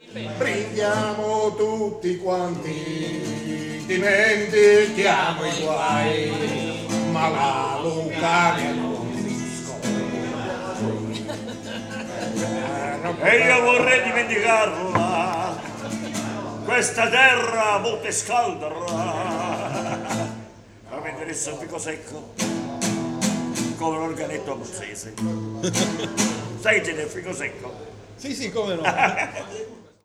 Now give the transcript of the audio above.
Brindiamo tutti quanti, dimentichiamo i guai, ma la Lucania non E io vorrei dimenticarla, questa terra molto scaldera. Ma mi interessa un fico secco, come l'organetto abruzzese. Sai, c'è il fico secco? Sì, come no.